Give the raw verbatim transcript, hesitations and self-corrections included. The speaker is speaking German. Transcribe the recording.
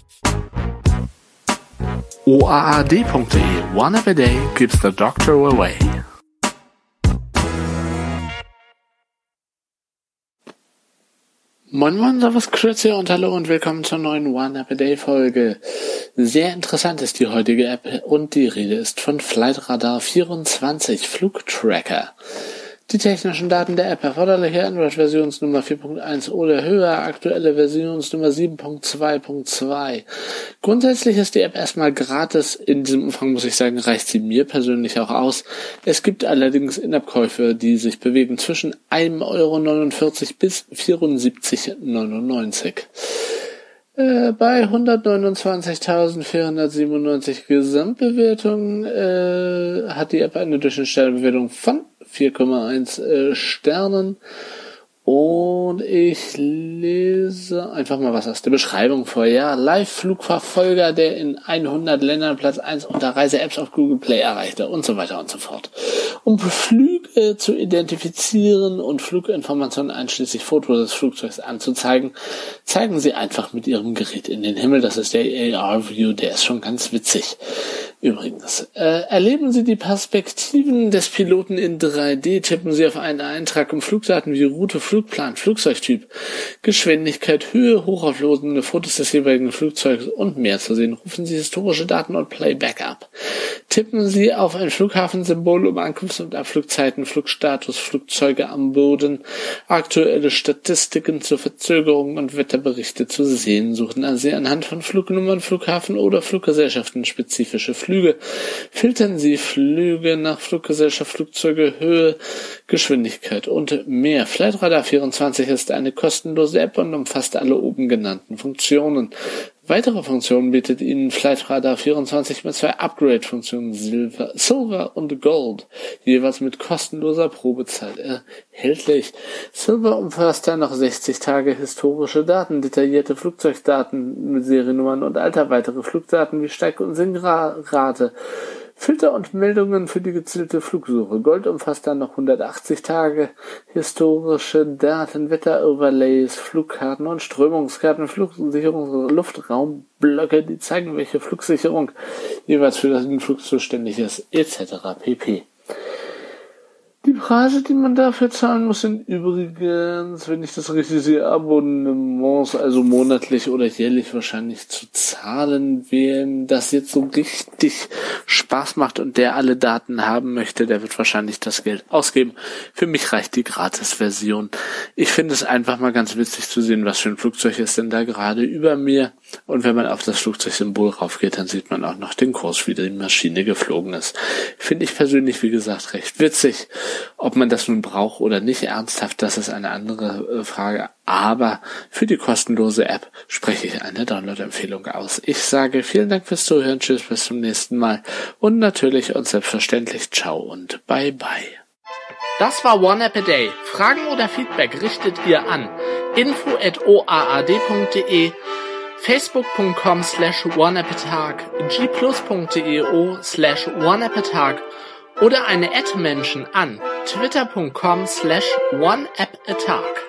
O A A D punkt de. One app a day keeps the doctor away. Moin Moin, servus, grüß hier und hallo und willkommen zur neuen One App a Day Folge. Sehr interessant ist die heutige App und die Rede ist von Flightradar vierundzwanzig Flugtracker. Die technischen Daten der App: erforderliche Android-Versionsnummer vier Punkt eins oder höher, aktuelle Versionsnummer sieben Punkt zwei Punkt zwei. Grundsätzlich ist die App erstmal gratis. In diesem Umfang, muss ich sagen, reicht sie mir persönlich auch aus. Es gibt allerdings In-App-Käufe, die sich bewegen zwischen ein Euro neunundvierzig bis vierundsiebzig Euro neunundneunzig. Äh, bei hundertneunundzwanzigtausendvierhundertsiebenundneunzig Gesamtbewertungen äh, hat die App eine Durchschnittssternebewertung von vier Komma eins äh, Sternen. Und ich lese einfach mal was aus der Beschreibung vor. Ja, Live-Flugverfolger, der in hundert Ländern Platz eins unter Reise-Apps auf Google Play erreichte und so weiter und so fort. Um Flüge zu identifizieren und Fluginformationen einschließlich Fotos des Flugzeugs anzuzeigen, zeigen Sie einfach mit Ihrem Gerät in den Himmel. Das ist der A R-View, der ist schon ganz witzig. Übrigens, äh, erleben Sie die Perspektiven des Piloten in drei D, tippen Sie auf einen Eintrag, um Flugdaten wie Route, Flugplan, Flugzeugtyp, Geschwindigkeit, Höhe, hochauflösende Fotos des jeweiligen Flugzeugs und mehr zu sehen. Rufen Sie historische Daten und Playback ab. Tippen Sie auf ein Flughafensymbol, um Ankunfts- und Abflugzeiten, Flugstatus, Flugzeuge am Boden, aktuelle Statistiken zur Verzögerung und Wetterberichte zu sehen. Suchen Sie anhand von Flugnummern, Flughafen oder Fluggesellschaften spezifische Flüge. Filtern Sie Flüge nach Fluggesellschaft, Flugzeuge, Höhe, Geschwindigkeit und mehr. Flightradar vierundzwanzig ist eine kostenlose App und umfasst alle oben genannten Funktionen. Weitere Funktionen bietet Ihnen Flightradar vierundzwanzig mit zwei Upgrade-Funktionen Silver, Silver und Gold, jeweils mit kostenloser Probezeit erhältlich. Silver umfasst dann noch sechzig Tage historische Daten, detaillierte Flugzeugdaten mit Seriennummern und Alter, weitere Flugdaten wie Steig- und Sinkrate, Filter und Meldungen für die gezielte Flugsuche. Gold umfasst dann noch hundertachtzig Tage historische Daten, Wetter-Overlays, Flugkarten und Strömungskarten, Flugsicherung, Luftraumblöcke, die zeigen, welche Flugsicherung jeweils für den Flug zuständig ist, et cetera pp. Die Preise, die man dafür zahlen muss, sind übrigens, wenn ich das richtig sehe, Abonnements, also monatlich oder jährlich wahrscheinlich zu zahlen. Wem das jetzt so richtig Spaß macht und der alle Daten haben möchte, der wird wahrscheinlich das Geld ausgeben. Für mich reicht die Gratis-Version. Ich finde es einfach mal ganz witzig zu sehen, was für ein Flugzeug ist denn da gerade über mir. Und wenn man auf das Flugzeugsymbol raufgeht, dann sieht man auch noch den Kurs, wie die Maschine geflogen ist. Finde ich persönlich, wie gesagt, recht witzig. Ob man das nun braucht oder nicht, ernsthaft, das ist eine andere Frage. Aber für die kostenlose App spreche ich eine Download-Empfehlung aus. Ich sage vielen Dank fürs Zuhören, tschüss, bis zum nächsten Mal. Und natürlich und selbstverständlich ciao und bye bye. Das war One App a Day. Fragen oder Feedback richtet ihr an info at o a a d punkt de, facebook punkt com slash oneappatag, g plus punkt de slash oneappatag oder eine Ad-Menschen an twitter punkt com slash oneappatag.